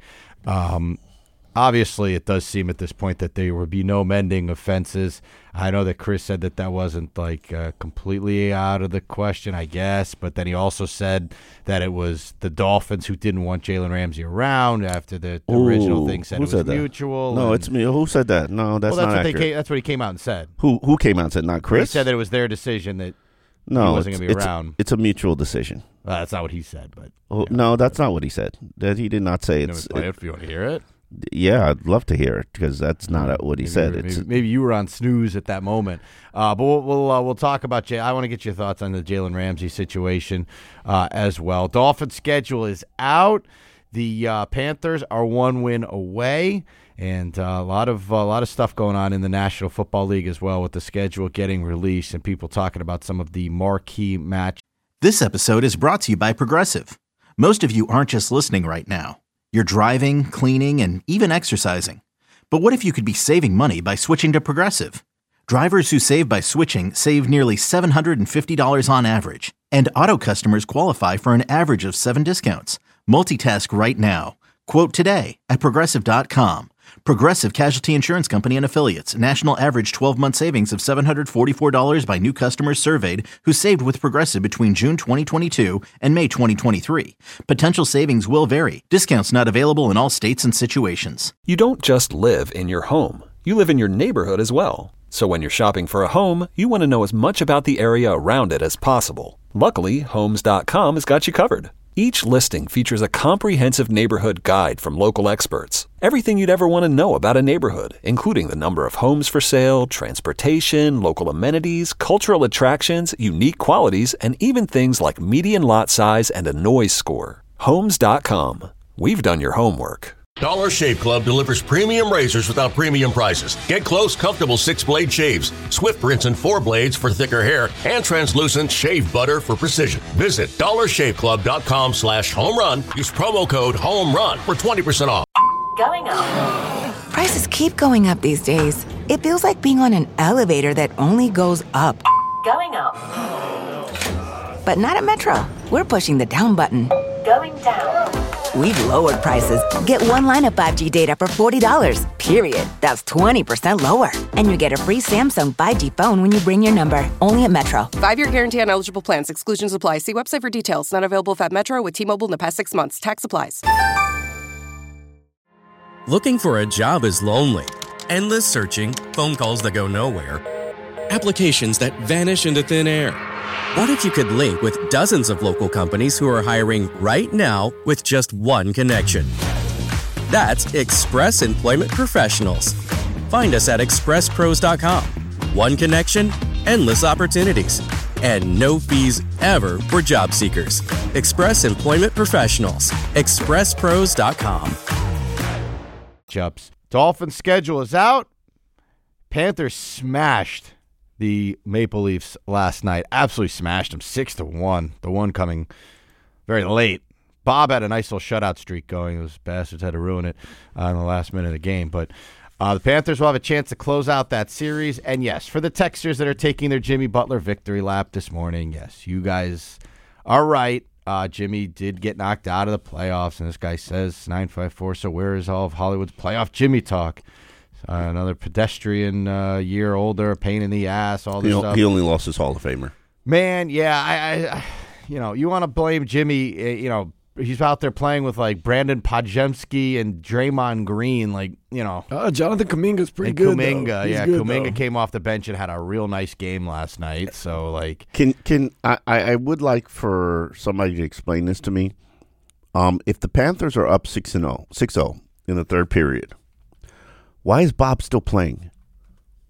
Um Obviously, it does seem at this point that there would be no mending of fences. I know that Chris said that that wasn't like uh, completely out of the question, I guess. But then he also said that it was the Dolphins who didn't want Jalen Ramsey around after the, the Ooh, original thing said it was said mutual. No, and, it's me. Who said that? No, that's, well, that's not what accurate. They came, that's what he came out and said. Who who came out and said not Chris? He said that it was their decision that no, he wasn't going to be it's, around. It's a mutual decision. Well, that's not what he said. But oh, yeah. No, that's not what he said. That he did not say You it's. know, play It, it if you want to hear it. Yeah, I'd love to hear it because that's not what he maybe said. Maybe, It's maybe you were on snooze at that moment. Uh, but we'll we'll, uh, we'll talk about Jay. I want to get your thoughts on the Jalen Ramsey situation uh, as well. Dolphins schedule is out. The uh, Panthers are one win away, and uh, a lot of a lot of stuff going on in the National Football League as well with the schedule getting released and people talking about some of the marquee matches. This episode is brought to you by Progressive. Most of you aren't just listening right now. You're driving, cleaning, and even exercising. But what if you could be saving money by switching to Progressive? Drivers who save by switching save nearly seven hundred fifty dollars on average. And auto customers qualify for an average of seven discounts. Multitask right now. Quote today at Progressive dot com. Progressive Casualty Insurance Company and Affiliates. National average twelve-month savings of seven hundred forty-four dollars by new customers surveyed who saved with Progressive between June twenty twenty-two and May twenty twenty-three. Potential savings will vary. Discounts not available in all states and situations. You don't just live in your home. You live in your neighborhood as well. So when you're shopping for a home, you want to know as much about the area around it as possible. Luckily, Homes dot com has got you covered. Each listing features a comprehensive neighborhood guide from local experts. Everything you'd ever want to know about a neighborhood, including the number of homes for sale, transportation, local amenities, cultural attractions, unique qualities, and even things like median lot size and a noise score. Homes dot com. We've done your homework. Dollar Shave Club delivers premium razors without premium prices. Get close, comfortable six-blade shaves, swift rinse and four blades for thicker hair, and translucent shave butter for precision. Visit dollar shave club dot com slash home run. Use promo code HOMERUN for twenty percent off. Going up. Prices keep going up these days. It feels like being on an elevator that only goes up. Going up. But not at Metro. We're pushing the down button. Going down. We've lowered prices. Get one line of five G data for forty dollars, period. That's twenty percent lower. And you get a free Samsung five G phone when you bring your number. Only at Metro. Five-year guarantee on eligible plans. Exclusions apply. See website for details. Not available if at Metro with T-Mobile in the past six months. Tax applies. Looking for a job is lonely. Endless searching, phone calls that go nowhere, applications that vanish into thin air. What if you could link with dozens of local companies who are hiring right now with just one connection? That's Express Employment Professionals. Find us at express pros dot com. One connection, endless opportunities, and no fees ever for job seekers. Express Employment Professionals. express pros dot com. Ups. Dolphins schedule is out. Panthers smashed the Maple Leafs last night. Absolutely smashed them six to one. The one coming very late. Bob had a nice little shutout streak going. Those bastards had to ruin it uh, in the last minute of the game. But uh, the Panthers will have a chance to close out that series. And yes, for the texters that are taking their Jimmy Butler victory lap this morning, yes, you guys are right. Uh, Jimmy did get knocked out of the playoffs, and this guy says nine five four, so where is all of Hollywood's playoff Jimmy talk? Uh, another pedestrian uh, year older, pain in the ass, all this he, stuff. He only lost his Hall of Famer. Man, yeah, I, I you know, you want to blame Jimmy, you know, he's out there playing with, like, Brandon Podjemski and Draymond Green, like, you know. Uh, Jonathan Kuminga's pretty and good, Kuminga, though. He's yeah, good, Kuminga though. came off the bench and had a real nice game last night, so, like. Can can I, I would like for somebody to explain this to me. Um, if the Panthers are up six and oh, six oh in the third period, why is Bob still playing?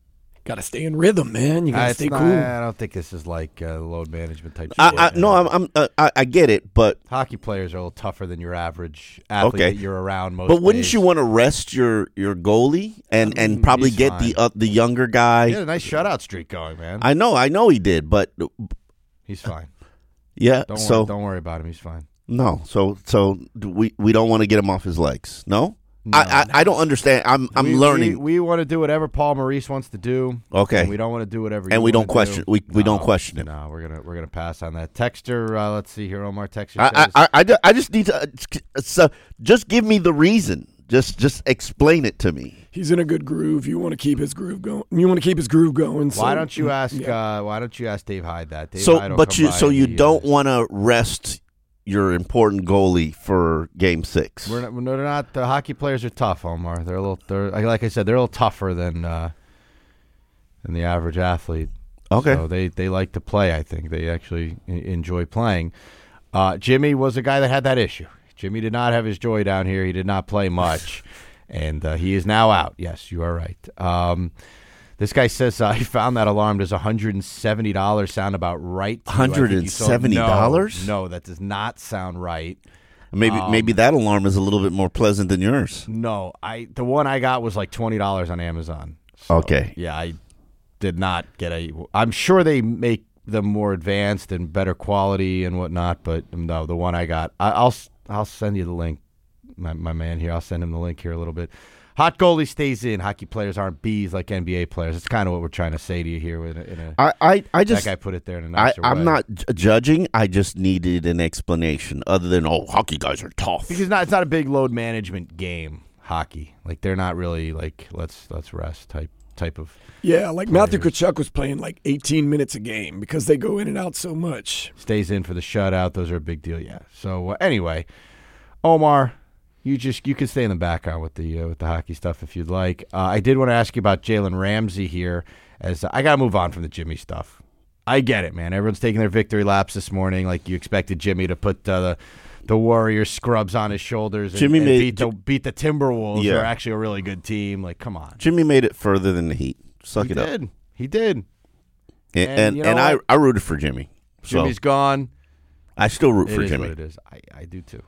Got to stay in rhythm, man. You got to Uh, stay it's not- cool. I don't think this is like uh, load management type shit. I, I, no, I'm, I'm uh, I, I get it, but Hockey players are a little tougher than your average athlete Okay. that you're around most but wouldn't days. you want to rest your, your goalie and, and probably he's get the fine. uh, the younger guy? He had a nice shutout streak going, man. I know, I know he did, but He's fine. yeah. Don't so worry, don't worry about him. He's fine. no, so so do we we don't want to get him off his legs. No, I, I I don't understand. I'm I'm we, learning, We, we want to do whatever Paul Maurice wants to do. Okay. And we don't want to do whatever. And you we don't wanna question- do. we- we don't No, question him. No, we're gonna we're gonna pass on that. Texter, uh, let's see here. Omar Texter I, says, I, I, I, ju- I just need to uh, so just give me the reason. Just just explain it to me. He's in a good groove. You want to keep his groove going. You want to keep his groove going. So, why don't you ask? Yeah. Uh, why don't you ask Dave Hyde that? Dave So, Hyde will but come you by so and you he, uh, don't want to rest your important goalie for Game Six. We're not, we're not. The hockey players are tough, Omar. They're a little. They're like I said. They're a little tougher than uh, than the average athlete. Okay. So they they like to play. I think they actually e- enjoy playing. Uh, Jimmy was a guy that had that issue. Jimmy did not have his joy down here. He did not play much, and uh, he is now out. Yes, you are right. Um, this guy says uh, he found that alarm. Does one hundred seventy dollars sound about right? to you? I think one you hundred saw- seventy dollars? No, no, that does not sound right. Maybe Um, maybe that alarm is a little bit more pleasant than yours. No, I the one I got was like twenty dollars on Amazon. So, Okay. Yeah, I did not get a. I'm sure they make them more advanced and better quality and whatnot, but no, the one I got, I, I'll I'll send you the link. My my man here, I'll send him the link here a little bit. Hot goalie stays in. Hockey players aren't bees like N B A players. It's kind of what we're trying to say to you here. In a, in a, I, I, I just that guy put it there in a I, nicer way. I'm not j- judging. I just needed an explanation other than oh, hockey guys are tough. because not, it's not a big load management game. Hockey, like they're not really like let's let's rest type type of. Yeah, like Matthew Tkachuk was playing like eighteen minutes a game because they go in and out so much. Stays in for the shutout. Those are a big deal. Yeah. So uh, anyway, Omar, you just you can stay in the background with the uh, with the hockey stuff if you'd like. Uh, I did want to ask you about Jalen Ramsey here, as I gotta move on from the Jimmy stuff. I get it, man. Everyone's taking their victory laps this morning, like you expected Jimmy to put uh, the the Warriors scrubs on his shoulders and, Jimmy and made- beat the beat the Timberwolves. Yeah. They're actually a really good team. Like, come on. Jimmy made it further than the Heat. Suck he it up. did. He did. And And and, you know and I, what? I rooted for Jimmy. So Jimmy's gone. I still root It for is Jimmy. what it is. I, I do too.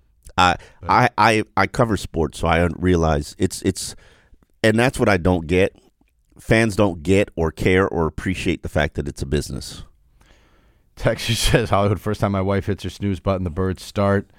I, I I I cover sports, so I realize it's it's, and that's what I don't get. Fans don't get or care or appreciate the fact that it's a business. Texas says Hollywood. First time my wife hits her snooze button, the birds start.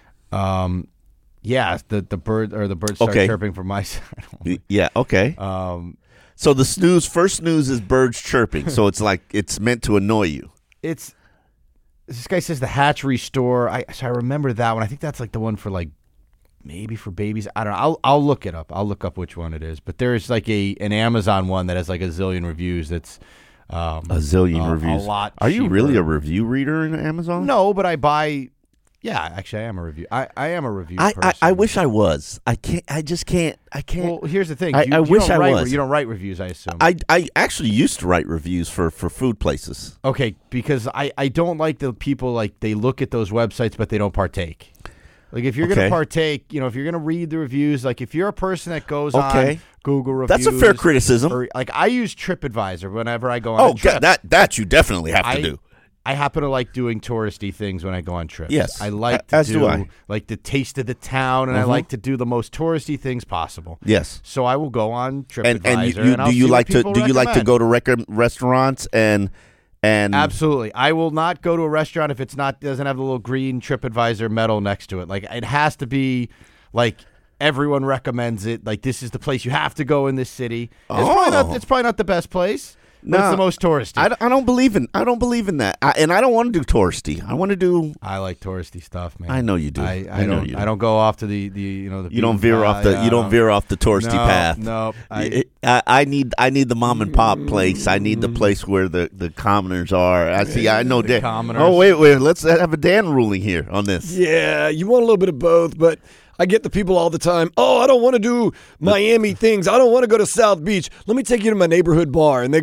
Um, yeah, the the bird or the birds start Okay. chirping from my side. Y- Yeah. Okay. Um, So the snooze first snooze is birds chirping. So it's like it's meant to annoy you. it's this guy says the hatchery store. I so I remember that one. I think that's like the one for like maybe for babies. I don't know. I'll I'll look it up. I'll look up which one it is. But there's like a an Amazon one that has like a zillion reviews. That's um, A zillion uh, reviews. A lot. Are you cheaper. really a review reader in Amazon? No, but I buy. Yeah, actually, I am a review. I, I am a review. I, I person. I wish I was. I can't. I just can't. I can't. Well, here's the thing. I- You- I you wish don't I write, was. You don't write reviews, I assume. I I actually used to write reviews for, for food places. Okay, because I, I don't like the people, like, they look at those websites, but they don't partake. Like, if you're going Okay. to partake, you know, if you're going to read the reviews, like, if you're a person that goes Okay. on Google reviews. That's a fair criticism. Or, like, I use TripAdvisor whenever I go on Oh, a trip. God, that that you definitely have I, to do. I happen to like doing touristy things when I go on trips. Yes, I like a- to as do, do I. like the taste of the town, and I Mhm. like to do the most touristy things possible. Yes. So I will go on TripAdvisor, And and you, you and I'll do you see what like to people do you like to recommend. go to rec- restaurants and and Absolutely. I will not go to a restaurant if it's not doesn't have the little green TripAdvisor medal next to it. Like, it has to be like everyone recommends it. Like, this is the place you have to go in this city. It's, probably, not, Oh. it's probably not the best place, but it's No, the most touristy. I, don't- I don't believe in I don't believe in that. I, and I don't want to do touristy. I want to do. I like touristy stuff, man. I know you do. I, I, I know don't. you do. I don't go off to the, the you know the. You don't beaten veer off path. the Yeah, you I don't veer off the touristy No, path. no, I- I, I, I need I need the mom and pop place. I need the place where the, the commoners are. I see. I know The Dan. commoners. Oh wait, wait. Let's have a Dan ruling here on this. Yeah, you want a little bit of both, but I get the people all the time. Oh, I don't want to do Miami things. I don't want to go to South Beach. Let me take you to my neighborhood bar. And they go,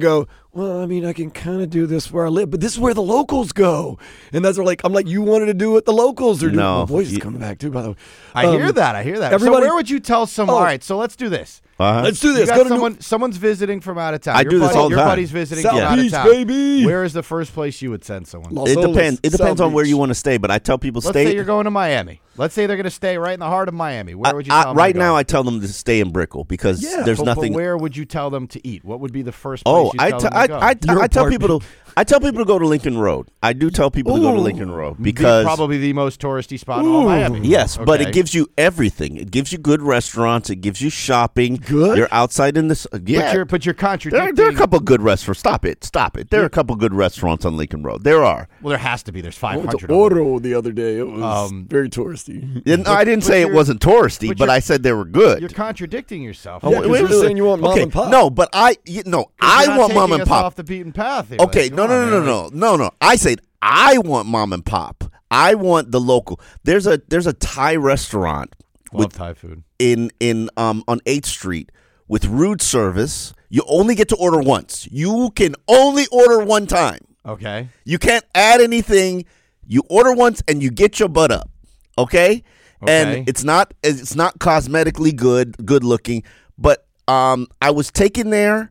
well, I mean, I can kind of do this where I live, but this is where the locals go. And that's where, like, I'm like, you wanted to do what the locals are doing. No. My voice is You- coming back, too, by the way. I Um, hear that. I hear that. everybody- so where would you tell someone? Oh. All right, so let's do this. Uh-huh. Let's do You this. got Go to someone, New- someone's visiting from out of town. I your do this buddy, all the Your time. buddy's visiting South from out of Beach, town. baby. Where is the first place you would send someone? Los It Olas, depends. It depends South on where Beach. you want to stay, but I tell people Let's stay. say you're going to Miami. Let's say they're going to stay right in the heart of Miami. Where would you I- tell I- them right to go? now, I tell them to stay in Brickell because Yeah, there's But- nothing. But where would you tell them to eat? What would be the first place Oh, you I tell t- them to I, go? I, Your I tell people to I tell people to go to Lincoln Road. I do tell people to go to Ooh. Lincoln Road The- because probably the most touristy spot in all Miami. yes, but Okay. it gives you everything. It gives you good restaurants. It gives you shopping. Good? You're outside in this. Uh, yeah, But you're, but you're there, contradicting. there are a couple good restaurants. Stop it. Stop it. There are a couple good restaurants on Lincoln Road. There are. Well, there has to be. There's I five went hundred. to Oro the other day. It was Um, very touristy. And I didn't but say it you're- wasn't touristy, but but you're- I said they were good. You're contradicting yourself. Yeah, 'cause you're saying you want mom okay, and pop. No, but I, you, no, I You're not want mom taking and us pop. off the beaten path. Here. Okay, Like, no, come no, on, no, man. no, no, no, no. I said I want mom and pop. I want the local. There's a there's a Thai restaurant Love with Thai food. in in um on eighth Street with rude service. You only get to order once. You can only order one time. Okay. You can't add anything. You order once and you get your butt up. Okay? Okay. And it's not it's not cosmetically good, good looking, but um I was taken there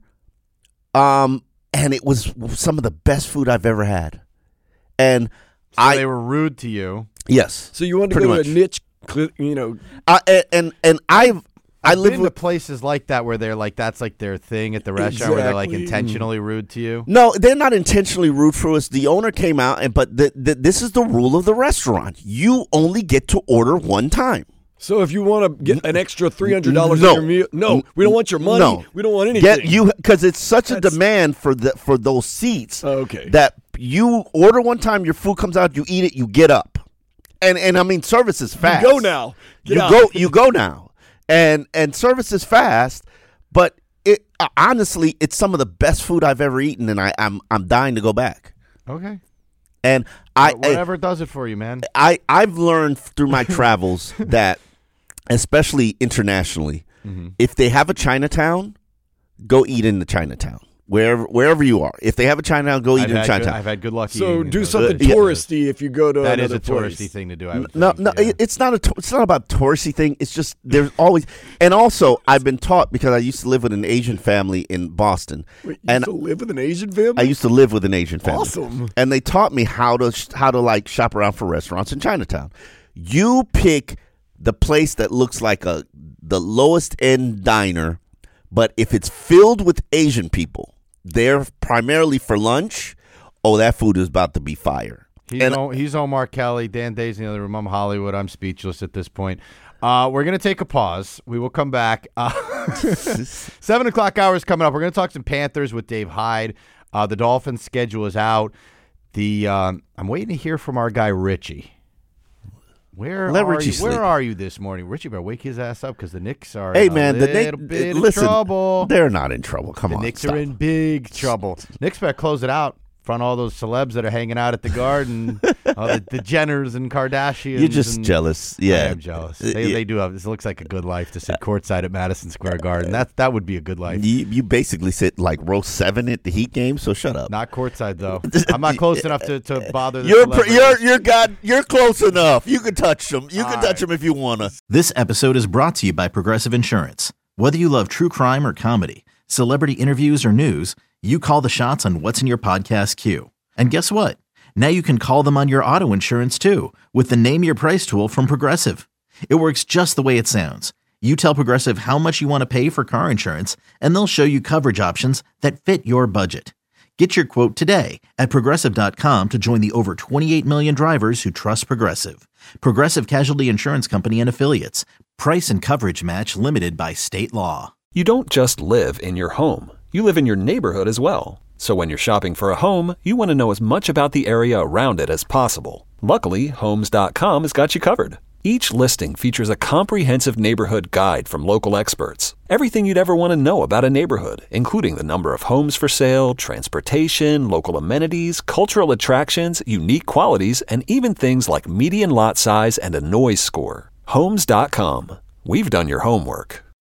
um and it was some of the best food I've ever had. And So I they were rude to you. yes. So you wanted to Pretty go much. to a niche, cl- you know, I, and, and and I've I I've live been with to places like that where they're like that's like their thing at the restaurant where they're like Exactly. intentionally rude to you. No, they're not intentionally rude for us. The owner came out, and but the, the, this is the rule of the restaurant. You only get to order one time. so if you want to get an extra three hundred dollars No. on your meal, no, we don't want your money. No. We don't want anything. Get you because it's such a That's- demand for the for those seats. Okay. That you order one time, your food comes out, you eat it, you get up, and and I mean service is fast. You go now. Get you out. go you go now, and and service is fast, but it uh, honestly it's some of the best food I've ever eaten, and I I'm I'm dying to go back. Okay. And I Wh- Whatever does it for you, man. I I've learned through my travels that, especially internationally, Mm-hmm. if they have a Chinatown, go eat in the Chinatown. Wherever wherever you are, if they have a Chinatown, go eat I've in had, good, Chinatown. I've had good luck. So eating in do those something yeah. touristy if you go to That is another a touristy place. thing to do. I would No, think, no, yeah. it- it's not a. tou- It's not about touristy thing. It's just there's always, and also I've been taught because I used to live with an Asian family in Boston, Wait, you and used to live with an Asian family? I used to live with an Asian family. Awesome. And they taught me how to sh- how to like shop around for restaurants in Chinatown. You pick the place that looks like a the lowest end diner, but if it's filled with Asian people, they're primarily for lunch. Oh, that food is about to be fire. He's, And- o- he's Omar Kelly. Dan Day's in the other room. I'm Hollywood. I'm speechless at this point. Uh, we're going to take a pause. We will come back. Uh, Seven o'clock hour is coming up. We're going to talk some Panthers with Dave Hyde. Uh, the Dolphins' schedule is out. The um, I'm waiting to hear from our guy Richie. Where Let are Richie you? sleep. Where are you this morning, Richie? Better wake his ass up because the Knicks are Hey in man, a the little Knicks. bit Listen, of trouble. they're not in trouble. Come The on, Knicks stop. are in big trouble. Knicks better close it out. Front all those celebs that are hanging out at the Garden, all the, the Jenners and Kardashians. You're just and- jealous. I Yeah, am jealous. Uh, They, yeah. they do have. This looks like a good life to sit courtside at Madison Square Garden. That that would be a good life. You, you basically sit like row seven at the Heat game. So shut up. Not courtside though. I'm not close enough to, to bother. The You're pr- celebrities. you're you're God. You're close enough. You can touch them. You can All touch right. them if you wanna. This episode is brought to you by Progressive Insurance. Whether you love true crime or comedy, celebrity interviews or news, you call the shots on what's in your podcast queue. And guess what? Now you can call them on your auto insurance too with the Name Your Price tool from Progressive. It works just the way it sounds. You tell Progressive how much you want to pay for car insurance, and they'll show you coverage options that fit your budget. Get your quote today at Progressive dot com to join the over twenty-eight million drivers who trust Progressive. Progressive Casualty Insurance Company and Affiliates. Price and coverage match limited by state law. You don't just live in your home. You live in your neighborhood as well. So when you're shopping for a home, you want to know as much about the area around it as possible. Luckily, Homes dot com has got you covered. Each listing features a comprehensive neighborhood guide from local experts. Everything you'd ever want to know about a neighborhood, including the number of homes for sale, transportation, local amenities, cultural attractions, unique qualities, and even things like median lot size and a noise score. Homes dot com. We've done your homework.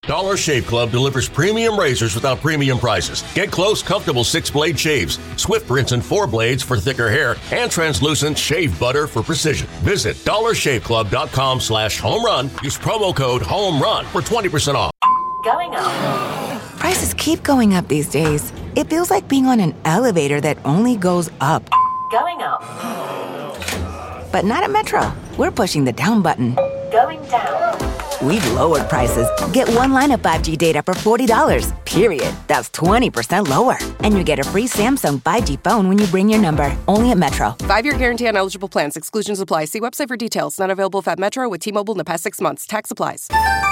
Dollar Shave Club delivers premium razors without premium prices. Get close, comfortable six-blade shaves, swift rinse and four blades for thicker hair, and translucent shave butter for precision. Visit dollar shave club dot com slash home run. Use promo code HOMERUN for twenty percent off. Going up. Prices keep going up these days. It feels like being on an elevator that only goes up. Going up. But not at Metro. We're pushing the down button. Going down. We've lowered prices. Get one line of five G data for forty dollars, period. That's twenty percent lower. And you get a free Samsung five G phone when you bring your number. Only at Metro. Five-year guarantee on eligible plans. Exclusions apply. See website for details. Not available at Metro with T-Mobile in the past six months. Tax applies.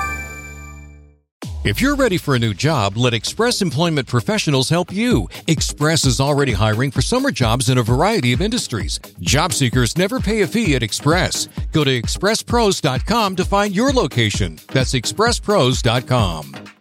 If you're ready for a new job, let Express Employment Professionals help you. Express is already hiring for summer jobs in a variety of industries. Job seekers never pay a fee at Express. Go to express pros dot com to find your location. That's express pros dot com.